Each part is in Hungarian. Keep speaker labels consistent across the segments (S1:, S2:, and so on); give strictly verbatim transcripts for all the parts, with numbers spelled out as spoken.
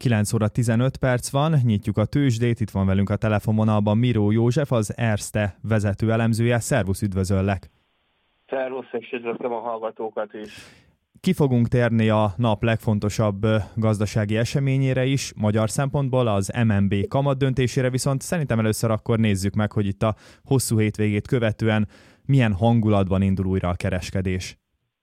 S1: kilenc óra tizenöt perc van, nyitjuk a tőzsdét, itt van velünk a telefonvonalban Miró József, az Erste vezető elemzője. Szervusz, üdvözöllek!
S2: Szervusz, és üdvözlöm a hallgatókat is!
S1: Ki fogunk térni a nap legfontosabb gazdasági eseményére is, magyar szempontból az em en bé kamat döntésére, viszont szerintem először akkor nézzük meg, hogy itt a hosszú hétvégét követően milyen hangulatban indul újra a kereskedés.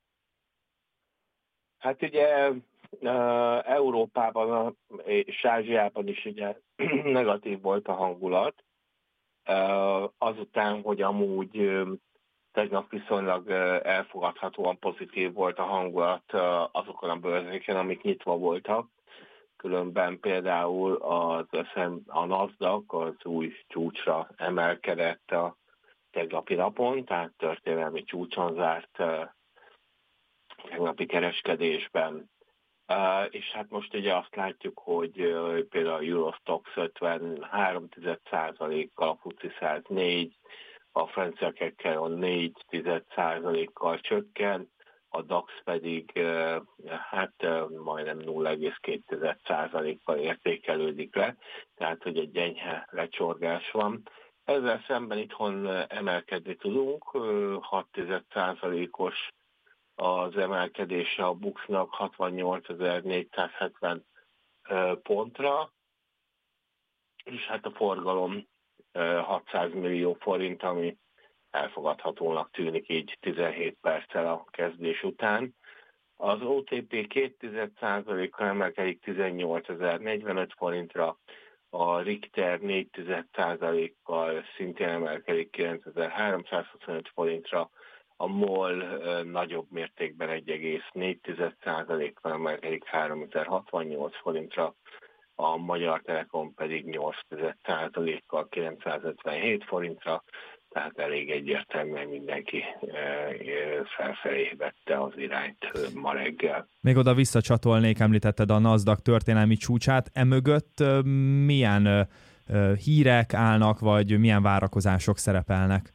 S2: Hát ugye Európában és Ázsiában is ugye negatív volt a hangulat, azután, hogy amúgy tegnap viszonylag elfogadhatóan pozitív volt a hangulat azokon a bőrzéken, amik nyitva voltak. Különben például az a NASDAQ az új csúcsra emelkedett a tegnapi napon, tehát történelmi csúcson zárt tegnapi kereskedésben. Uh, és hát most ugye azt látjuk, hogy uh, például a Eurostoxx ötvenhárom százalékkal, a FTSE száz négy, a francia Kekkeron négy százalékkal csökken, a DAX pedig uh, hát uh, majdnem nulla egész két százalékkal értékelődik le, tehát hogy egy enyhe lecsorgás van. Ezzel szemben itthon emelkedni tudunk, uh, hat százalékos az emelkedése a buxnak hatvannyolcezer-négyszázhetven pontra, és hát a forgalom hatszáz millió forint, ami elfogadhatónak tűnik így tizenhét perccel a kezdés után. Az o té pé két százalékkal emelkedik tizennyolcezer-negyvenöt forintra, a Richter négy százalékkal szintén emelkedik kilencezer-háromszázhuszonöt forintra, a MOL uh, nagyobb mértékben egy egész négy százalékkal emelkedik háromezer-hatvannyolc forintra, a Magyar Telekom pedig nyolc százalékkal kilencszázötvenhét forintra, tehát elég egyértelműen mindenki uh, felfelé vette az irányt uh, ma reggel.
S1: Még oda visszacsatolnék, említetted a NASDAQ történelmi csúcsát, emögött uh, milyen uh, hírek állnak, vagy milyen várakozások szerepelnek?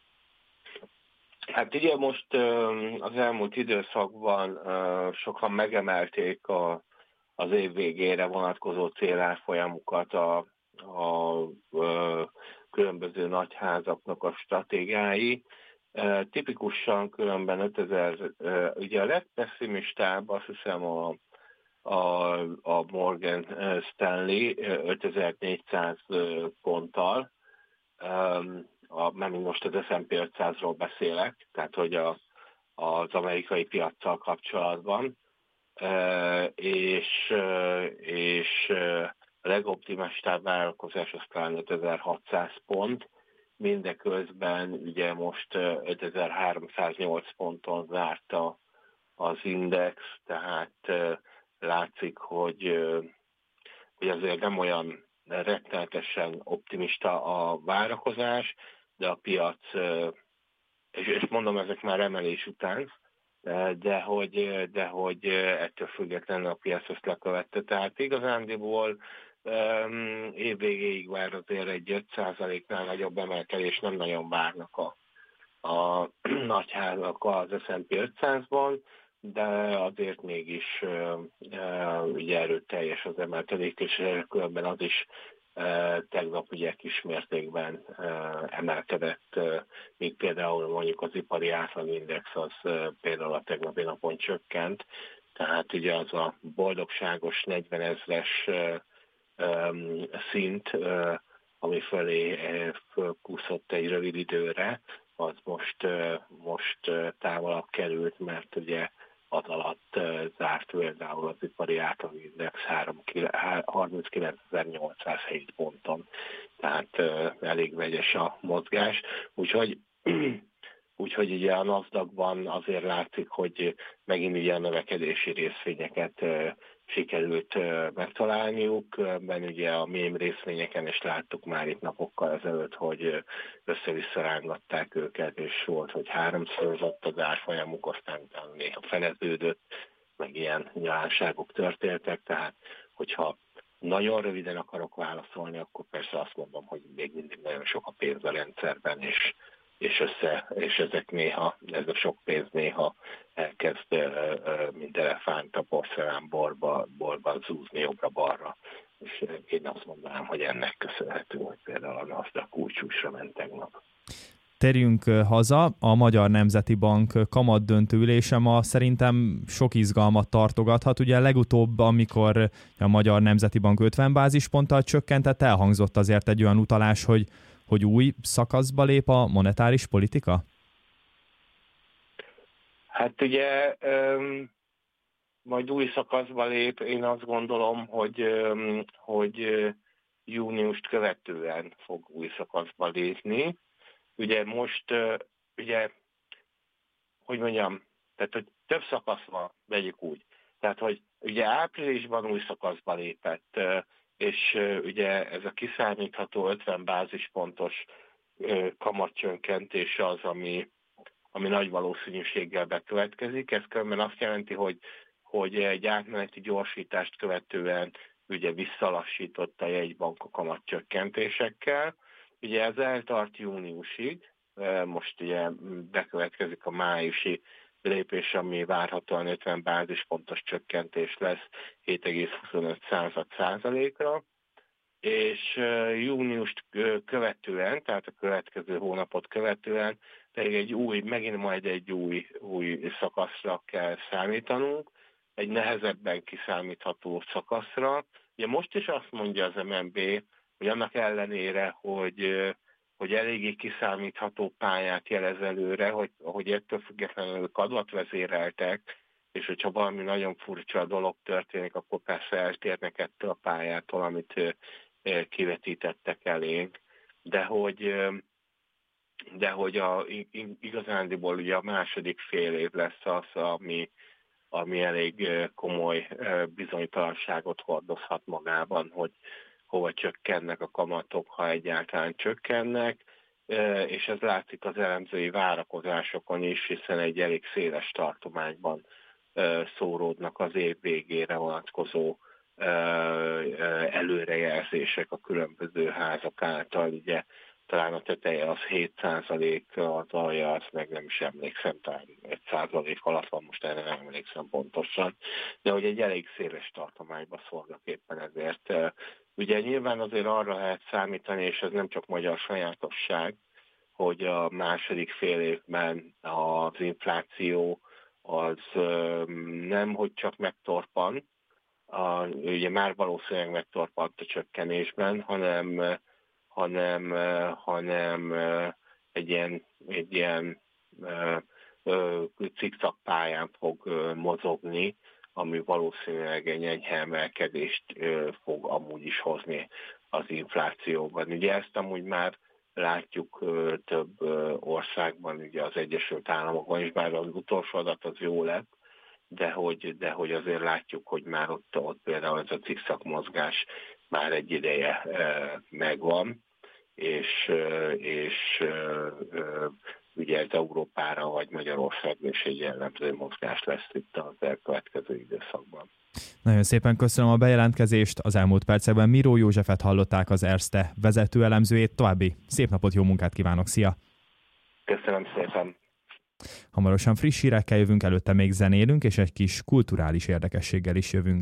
S2: Hát ugye most az elmúlt időszakban sokan megemelték a, az év végére vonatkozó célárfolyamukat a, a, a különböző nagyházaknak a stratégái. Tipikusan különben ötezer, ugye a legpesszimistább azt hiszem a, a, a Morgan Stanley ötezer-négyszáz ponttal, a, mert most az es and pé ötszázról beszélek, tehát hogy a, az amerikai piaccal kapcsolatban, e, és, és a legoptimistább várakozás az talán ötezer-hatszáz pont, mindeközben ugye most ötezer-háromszáznyolc ponton zárt a, az index, tehát látszik, hogy, hogy azért nem olyan rettenetesen optimista a várakozás, de a piac, és, és mondom, ezek már emelés után, de hogy, de hogy ettől függetlenül a piac ezt lekövette. Tehát igazándiból um, évvégéig már azért egy öt százaléknál nagyobb emelkedés nem nagyon várnak a, a nagyházak az es and pé ötszázban, de azért mégis uh, uh, ugye erőteljes az emelkedés, és különben az is uh, tegnap ugye kis mértékben uh, emelkedett, uh, míg például mondjuk az ipari átlagindex az uh, például a tegnapi napon csökkent, tehát ugye az a boldogságos negyvenezres uh, um, szint, uh, ami fölé uh, fölkúszott egy rövid időre, az most, uh, most uh, távolabb került, mert ugye az alatt zárt például az ipari átlagindex harminckilencezer-nyolcszázhét ponton, tehát elég vegyes a mozgás. Úgyhogy, úgyhogy ugye a NASDAQ-ban azért látszik, hogy megint ugye a növekedési részvényeket sikerült megtalálniuk, ben ugye a mém részvényeken is láttuk már itt napokkal ezelőtt, hogy össze-vissza rángatták őket, és volt, hogy háromszorozott az árfolyamuk, aztán utána néha feleződött, meg ilyen nyilánságok történtek, tehát hogyha nagyon röviden akarok válaszolni, akkor persze azt mondom, hogy még mindig nagyon sok a pénz a rendszerben, és és, össze, és ezek néha, ez a sok pénz néha elkezd, mint elefánt a porcelánborba borba zúzni jobbra-balra. És én azt mondanám, hogy ennek köszönhető, hogy például a NASDAQ kulcsúsra ment tegnap.
S1: Térjünk haza, a Magyar Nemzeti Bank kamatdöntő ülése ma szerintem sok izgalmat tartogathat. Ugye legutóbb, amikor a Magyar Nemzeti Bank ötven bázisponttal csökkentett, elhangzott azért egy olyan utalás, hogy, hogy új szakaszba lép a monetáris politika?
S2: Hát ugye um, majd új szakaszba lép, én azt gondolom, hogy, um, hogy júniust követően fog új szakaszba lépni. Ugye most, ugye, hogy mondjam, tehát, hogy több szakasz van, vegyük úgy. Tehát, hogy ugye áprilisban új szakaszba lépett, és ugye ez a kiszámítható ötven bázispontos kamatcsökkentés az, ami, ami nagy valószínűséggel bekövetkezik. Ez különben azt jelenti, hogy, hogy egy átmeneti gyorsítást követően ugye visszalassított a jegybank a kamatcsökkentésekkel. Ugye ez eltart júniusig, most ugye bekövetkezik a májusi lépés, ami várhatóan ötven bázispontos csökkentés lesz hét egész huszonöt százalékra, és júniust követően, tehát a következő hónapot követően pedig egy új, megint majd egy új, új szakaszra kell számítanunk, egy nehezebben kiszámítható szakaszra. Ugye most is azt mondja az em en bé, hogy annak ellenére, hogy, hogy eléggé kiszámítható pályát jelez előre, hogy, hogy ettől függetlenül kamat vezéreltek, és hogyha valami nagyon furcsa dolog történik, akkor persze eltérnek ettől a pályától, amit kivetítettek elénk. De hogy, de hogy a, igazándiból ugye a második fél év lesz az, ami, ami elég komoly bizonytalanságot hordozhat magában, hogy hova csökkennek a kamatok, ha egyáltalán csökkennek, és ez látszik az elemzői várakozásokon is, hiszen egy elég széles tartományban szóródnak az év végére vonatkozó előrejelzések a különböző házak által. Ugye talán a teteje az hét százalék, az alja, azt meg nem is emlékszem, talán egy százalék alatt van, most erre nem emlékszem pontosan, de hogy egy elég széles tartományba szórnak éppen ezért. Ugye nyilván azért arra lehet számítani, és ez nem csak magyar sajátosság, hogy a második fél évben az infláció az nem, hogy csak megtorpan, a, ugye már valószínűleg megtorpant a csökkenésben, hanem, hanem, hanem egy ilyen, egy ilyen cikcak pályán fog mozogni, ami valószínűleg egy enyhe emelkedést fog amúgy is hozni az inflációban. Ugye ezt amúgy már látjuk több országban, ugye az Egyesült Államokban is, bár az utolsó adat az jó lett, de hogy, de hogy azért látjuk, hogy már ott, ott például ez a cikcak mozgás már egy ideje megvan, és, és ugye ez Európára vagy Magyarországra is egy jellemző mozgás lesz itt az elkövetkező időszakban.
S1: Nagyon szépen köszönöm a bejelentkezést. Az elmúlt percekben Miró Józsefet hallották, az Erste vezető elemzőjét. További szép napot, jó munkát kívánok, szia!
S2: Köszönöm szépen!
S1: Hamarosan friss hírekkel jövünk, előtte még zenélünk, és egy kis kulturális érdekességgel is jövünk.